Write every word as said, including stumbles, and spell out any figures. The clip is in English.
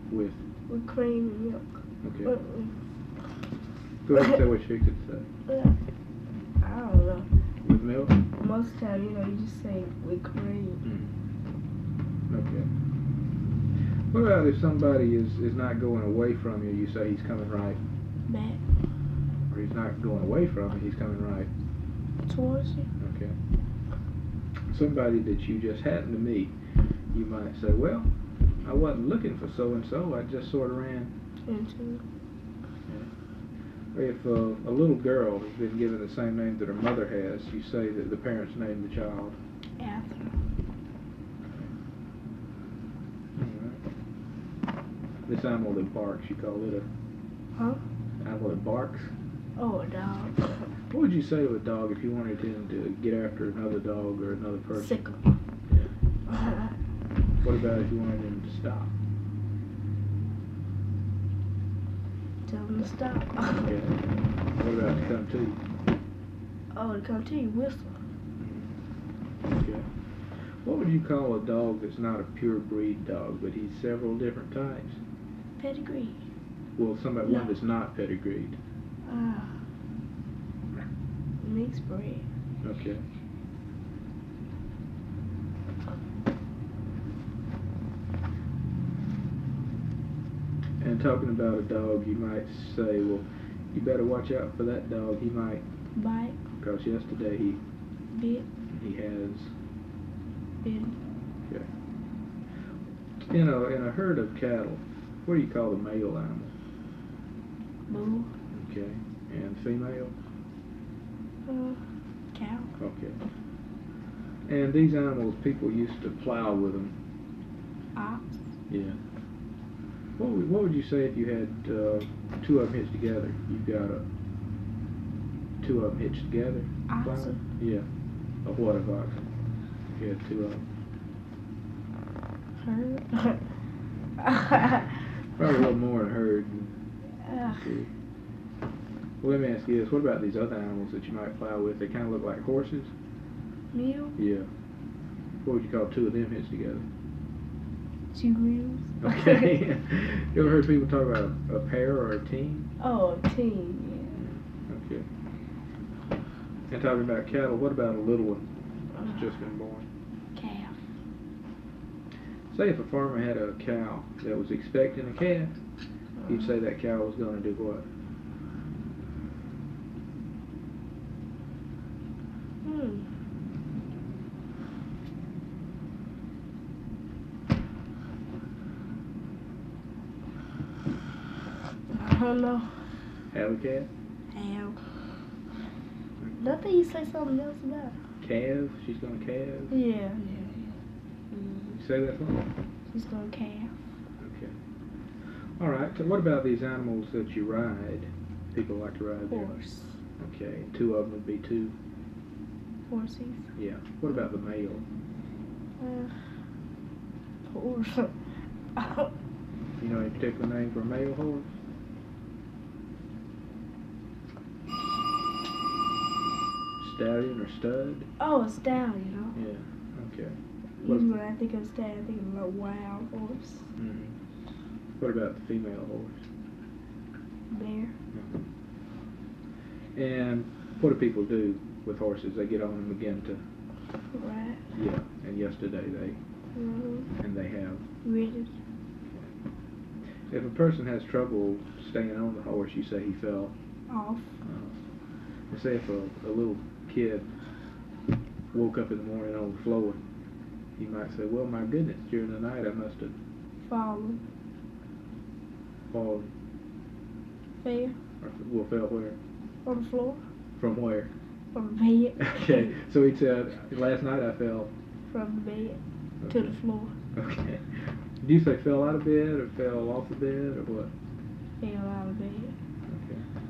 With? With cream and milk. Okay. Uh-uh. Go ahead and say what you fixed to say. I don't know. With milk? Most of the time, you know, you just say with cream. Mm. Okay. What about if somebody is, is not going away from you, you say he's coming right? Back. Or he's not going away from you, he's coming right? Towards you. Okay. Somebody that you just happen to meet, you might say, well, I wasn't looking for so-and-so, I just sort of ran into. Yeah. If uh, a little girl has been given the same name that her mother has, you say that the parents named the child? After. This animal that barks, you call it a... Huh? Animal that barks? Oh, a dog. What would you say to a dog if you wanted him to get after another dog or another person? Sickle. Yeah. What about if you wanted him to stop? Tell him to stop. Okay. What about to come to you? Oh, to come to you, whistle. Okay. What would you call a dog that's not a pure breed dog, but he's several different types? Pedigree. Well, somebody No. one that's not pedigreed. Ah. Mixed breed. Okay. And talking about a dog, you might say, well, you better watch out for that dog. He might Bite. Because yesterday he Bit. he has. Bit. Okay. In a in a herd of cattle, what do you call the male animal? Bull. Okay. And female? Uh, cow. Okay. And these animals, people used to plow with them. Ox. Yeah. What would, what would you say if you had uh, two of them hitched together? You've got a two of them hitched together. Oxen. Yeah. A what of oxen? You had two of them. Herd. Probably a little more than herd. uh, Well, let me ask you this. What about these other animals that you might plow with? They kind of look like horses? Mule. Yeah. What would you call two of them hitched together? Two wheels. Okay. You ever heard people talk about a, a pair or a team? Oh, team, Okay. And talking about cattle, what about a little one that's just been born? yeah. Calf. Say if a farmer had a cow that was expecting a calf, you'd say that cow was going to do what? Hmm. I don't know. Have a calf? How? Nothing you say something else about. Calve? She's going to calve? Yeah. Yeah. Mm. You say that something? She's gonna calf. Okay. All right. So what about these animals that you ride? People like to ride there. Horse. Okay. Two of them would be two. Horses. Yeah. What about the male? Uh, horse. You know any particular name for a male horse? Stallion or stud? Oh, a stallion. Huh? Yeah. Okay. Usually when I think of stallion, I think of a wild horse. Mm-hmm. What about the female horse? Bear. Mm-hmm. And what do people do with horses? They get on them and begin to... Right. Yeah. And yesterday they... Mm-hmm. And they have... Ridden. If a person has trouble staying on the horse, you say he fell Off. Uh, and say if a, a little kid woke up in the morning on the floor, he might say, well, my goodness, during the night I must have Fallen. fallen. Fair. Or, well, fell where? On the floor. From where? From the bed. Okay, so he said, last night I fell. From the bed Okay. to the floor. Okay. Did you say fell out of bed or fell off the bed or what? Fell out of bed.